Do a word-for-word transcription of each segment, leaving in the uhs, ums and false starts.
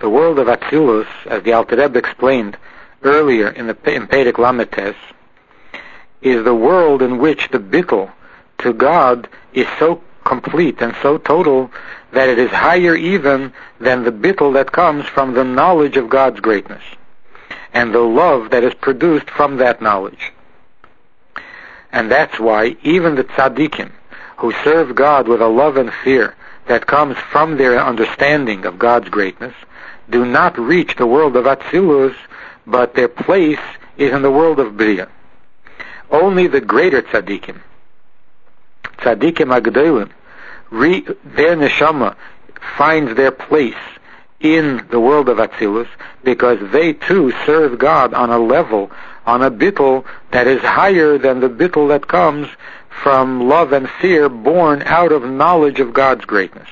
the world of Atzilus, as the Alter Rebbe explained earlier in the in Perek Lametes, is the world in which the bittul to God is so complete and so total that it is higher even than the bittul that comes from the knowledge of God's greatness and the love that is produced from that knowledge. And that's why even the tzaddikim who serve God with a love and fear that comes from their understanding of God's greatness do not reach the world of Atzilus, but their place is in the world of Bria. Only the greater tzaddikim, tzaddikim agdolim, re, their neshama finds their place in the world of Atzilus because they too serve God on a level, on a bittul that is higher than the bittul that comes from love and fear born out of knowledge of God's greatness.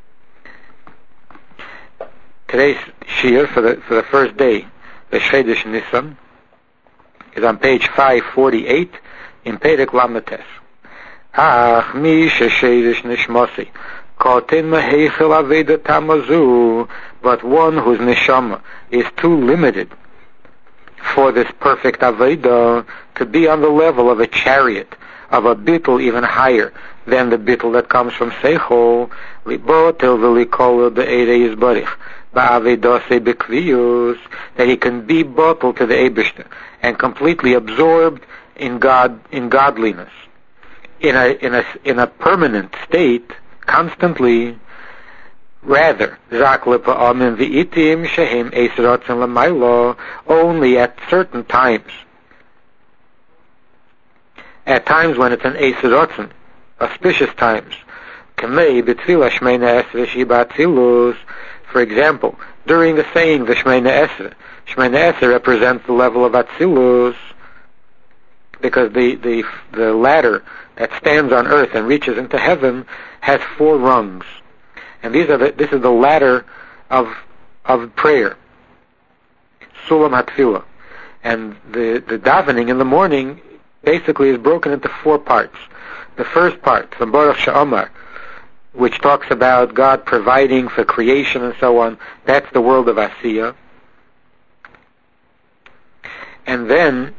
Today's shir for the for the first day, the Chodesh Nisan, is on page five forty-eight in Perek Lametes. Ach mi shesheidish nishmasi kotin meheichel aveda tamazu, but one whose neshama is too limited for this perfect aveda to be on the level of a chariot, of a bittul even higher than the bittul that comes from seichel, libotel v'likol be'erei yizbarich ba'avedose bekviyus, that he can be bottled to the Eibishter and completely absorbed in God, in godliness, in a in a in a permanent state, constantly. Rather, only at certain times, at times when it's an Eisrotzen, auspicious times, for example, during the saying the Shmeina Esrei. Shmeina Esrei represents the level of Atzilus, because the, the the ladder that stands on earth and reaches into heaven has four rungs. And these are the, this is the ladder of of prayer, Sulam HaTfilah. And the, the davening in the morning basically is broken into four parts. The first part, from Baruch She'amar, which talks about God providing for creation and so on, that's the world of Asiyah. And then,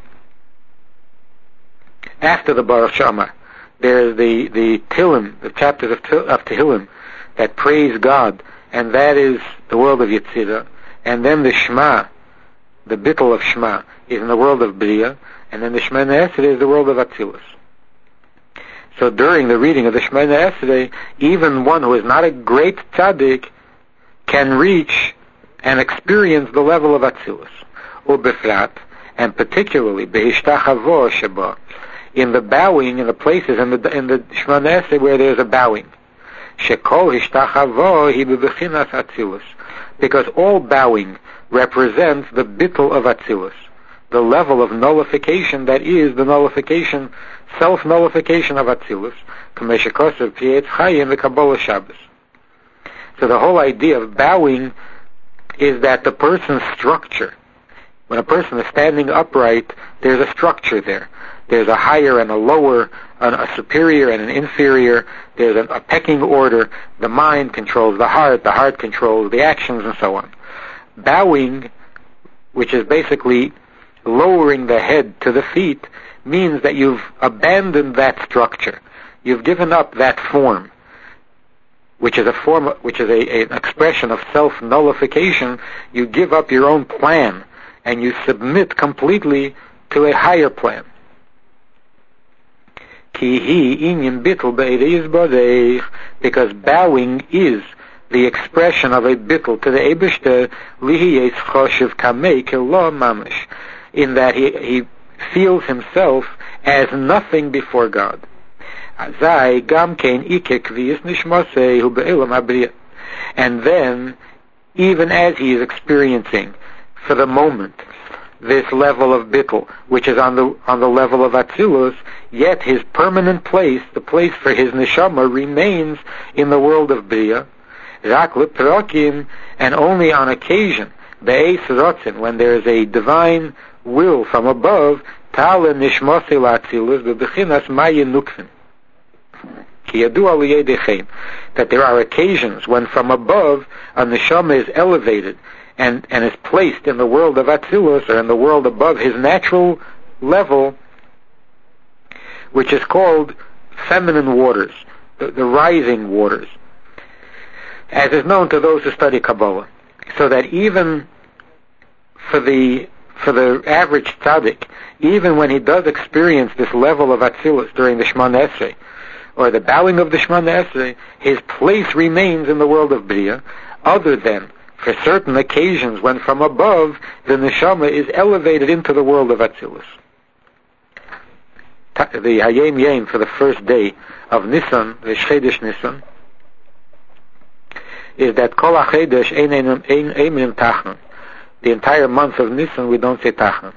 after the Baruch She'amar, there's the, the Tehillim, the chapters of, of Tehillim, that praise God, and that is the world of Yetzirah. And then the Shema, the bittul of Shema, is in the world of Bria, and then the Shemona Esrei is the world of Atzilus. So during the reading of the Shemona Esrei, even one who is not a great tzaddik can reach and experience the level of Atzilus. Ubefrat, and particularly Behishtachavo Sheba, in the bowing, in the places in the in the Shemona Esrei where there's a bowing. Shekol Hishtachavo hi bebechinas Atzilus, because all bowing represents the bittul of Atzilus, the level of nullification that is the nullification, self-nullification of Atzilus, Kameshikosav Pietz Chayim the Kabbalah Shabbos. So the whole idea of bowing is that the person's structure, when a person is standing upright, there's a structure there. There's a higher and a lower, a superior and an inferior. There's a, a pecking order. The mind controls the heart. The heart controls the actions, and so on. Bowing, which is basically lowering the head to the feet, means that you've abandoned that structure. You've given up that form, which is a form, which is a, an expression of self-nullification. You give up your own plan, and you submit completely to a higher plan. Because bowing is the expression of a bittul to the Eibishter, in that he, he feels himself as nothing before God. And then, even as he is experiencing, for the moment, this level of bittul, which is on the on the level of Atzilus, yet his permanent place, the place for his neshama, remains in the world of Bria, Rak lePerokim, and only on occasion, Be'ez Rotzen, when there is a divine will from above, Tale Nishmose LaAtzilus beBechinas Mayin Nukvin. Ki yadu al yedechem, that there are occasions when from above a neshama is elevated and, and is placed in the world of Atzilus, or in the world above his natural level, which is called feminine waters, the, the rising waters, as is known to those who study Kabbalah. So that even for the for the average tzaddik, even when he does experience this level of Atzilus during the Shemona Esrei, or the bowing of the Shemona Esrei, his place remains in the world of Bria, other than for certain occasions when from above the neshama is elevated into the world of Atzilus. The Hayom Yom for the first day of Nisan, the Chedesh Nisan, is that Kol HaChedesh Ein Eimim Tachnon. The entire month of Nisan we don't say Tachnon.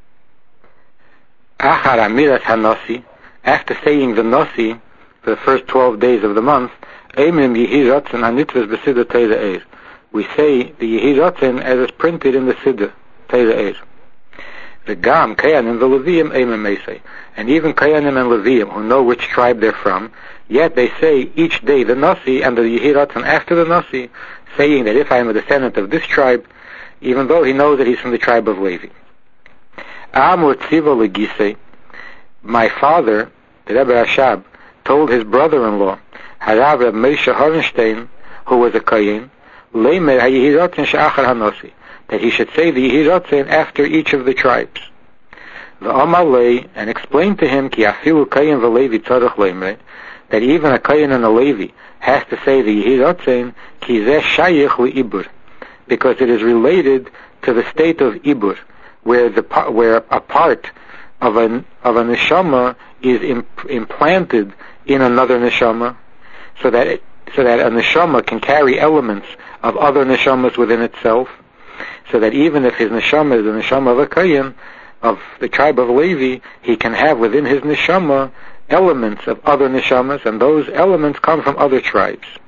Achar Amiras HaNosi, after saying the Nosi for the first twelve days of the month, Eimim Yehi Ratzon HaNitzvos B'Siddur Teira Eir. We say the Yehi Ratzon as is printed in the Siddur Teira Eir. The Gam, Kayanim, the Leviim, Eimim Meisei. And even Kayanim and Leviim, who know which tribe they're from, yet they say each day the Nasi and the Yehi Ratzon after the Nasi, saying that if I am a descendant of this tribe, even though he knows that he's from the tribe of Levi. Amur Tziva Legisei, my father, the Rebbe Rashab, told his brother-in-law, Harav Reb Moshe Horenstein, who was a Kayin, Leimer HaYehi Ratzon She'achar HaNosi, that he should say the Yehi Ratzon after each of the tribes. The Amalei, and explained to him, Ki afilu Kayin v'Levi tzarech leimer, that even a Kayin and a Levi has to say the Yehi Ratzon, Ki zeh shayich li'ibur, because it is related to the state of Ibur, where the where a part of an of a neshama is imp- implanted in another neshama, so that it, so that a neshama can carry elements of other neshamas within itself, so that even if his neshama is the neshama of a Kayin, of the tribe of Levi, he can have within his neshama elements of other neshamas, and those elements come from other tribes.